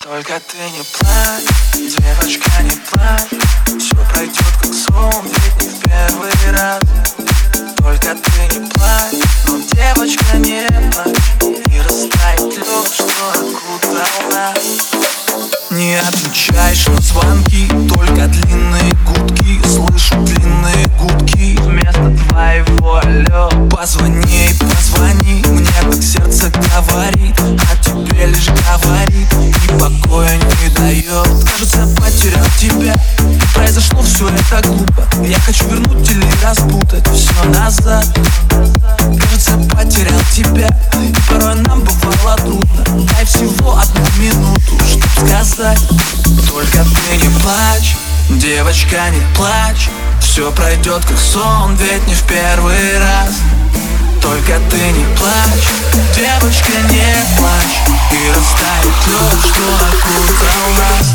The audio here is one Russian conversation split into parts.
Только ты не плачь, девочка, не плачь. Все пройдет как сон, ведь не в первый раз. Только ты не плачь, но, девочка, не плачь. И растает лед, что окутал нас. Не отвечаешь на звонки, только длинные гудки. Слышу длинные гудки вместо твоего алло. Позвони, позвони, мне так сердце говорит, а тебе лишь говорит и покоя не дает. Кажется, потерял тебя, произошло все это глупо. Я хочу вернуть или распутать все назад. Кажется, потерял тебя, и порой нам бывало трудно. Дай всего одну минуту, чтоб сказать. Только ты не плачь, девочка, не плачь. Все пройдет как сон, ведь не в первый раз. Только ты не плачь, девочка, не плачь. И растает лед, что окутал нас.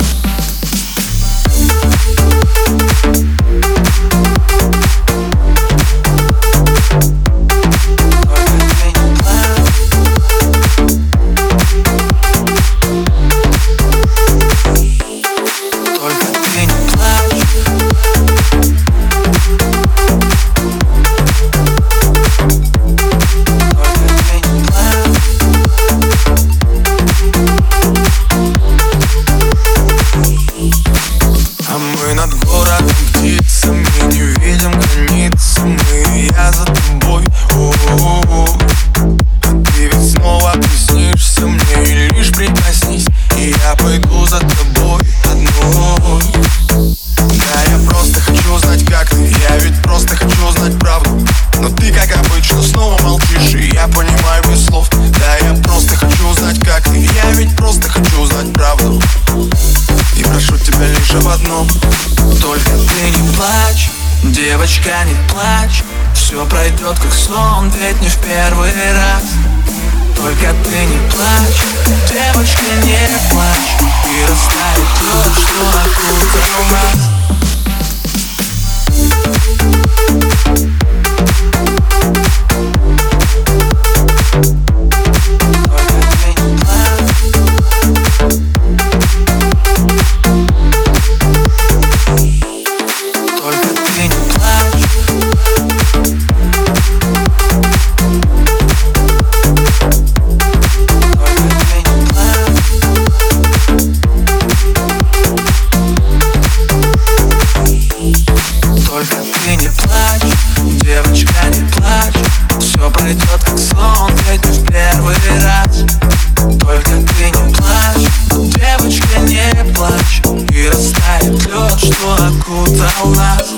Мы над городом птицами, не видим границы. Мы, я за тобой, о-о-о. Ты ведь снова приснишься мне, и лишь прикоснись, и я пойду за тобой одной. Да, я просто хочу знать, как ты. Я ведь просто хочу знать правду. Но ты, как обычно, снова молчишь, и я понимаю без слов. Да, я просто хочу знать, как ты. Я ведь просто хочу знать правду. И прошу тебя лишь об одном. Только ты не плачь, девочка, не плачь. Все пройдет как сон, ведь не в первый раз. Только ты не плачь, девочка, не плачь. И растает лед, что окутал нас. Только ты не плачь, девочка, не плачь. Все пройдет как сон, ведь не в первый раз. Только ты не плачь, девочка, не плачь. И растает лед, что окутал нас.